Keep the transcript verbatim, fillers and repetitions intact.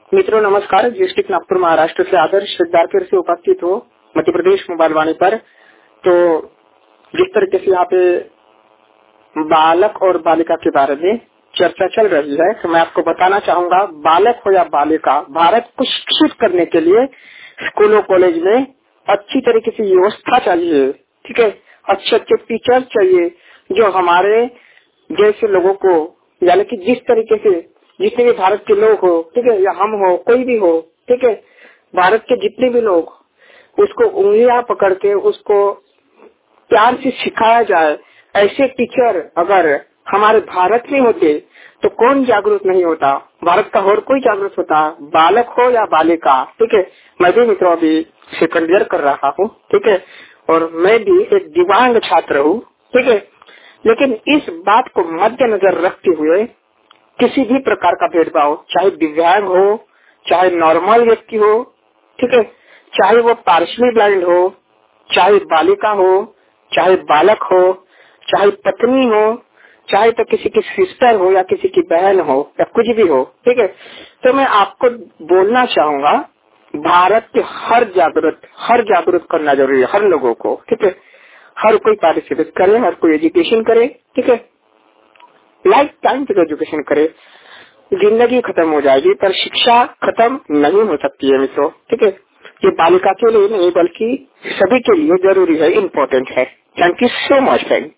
मित्रों नमस्कार। डिस्ट्रिक्ट नागपुर महाराष्ट्र से आदर्श विद्यार्थी से उपस्थित हो मध्य प्रदेश मोबाइल वाणी पर। तो जिस तरीके से यहाँ पे बालक और बालिका के बारे में चर्चा चल रही है, तो मैं आपको बताना चाहूंगा, बालक हो या बालिका, भारत को शिक्षित करने के लिए स्कूलों कॉलेज में अच्छी तरीके से व्यवस्था चाहिए। ठीक है, अच्छे अच्छे टीचर चाहिए जो हमारे जैसे लोगों को, यानी कि जिस तरीके से जितने भी भारत के लोग हो, ठीक है, या हम हो, कोई भी हो, ठीक है, भारत के जितने भी लोग, उसको उंगलियां पकड़ के उसको प्यार से सिखाया जाए। ऐसे टीचर अगर हमारे भारत में होते तो कौन जागरूक नहीं होता, भारत का और कोई जागरूक होता, बालक हो या बालिका। ठीक है, मैं भी मित्रों अभी सेकंड ईयर कर रहा हूँ, ठीक है, और मैं भी एक दिव्यांग छात्र हूँ, ठीक है। लेकिन इस बात को मद्देनजर रखते हुए किसी भी प्रकार का भेदभाव, चाहे दिव्यांग हो, चाहे नॉर्मल व्यक्ति हो, ठीक है, चाहे वो पार्शियली ब्लाइंड हो, चाहे बालिका हो, चाहे बालक हो, चाहे पत्नी हो, चाहे तो किसी की सिस्टर हो या किसी की बहन हो या कुछ भी हो, ठीक है। तो मैं आपको बोलना चाहूंगा, भारत के हर जागरूक हर जागरूक करना जरूरी है, हर लोगों को, ठीक है। हर कोई पार्टिसिपेट करे, हर कोई एजुकेशन करे, ठीक है, लाइफ टाइम तक एजुकेशन करे। जिंदगी खत्म हो जाएगी पर शिक्षा खत्म नहीं हो सकती है मित्रों, ठीक है। ये बालिका के लिए नहीं बल्कि सभी के लिए जरूरी है, इम्पोर्टेंट है। Thank you so much friend.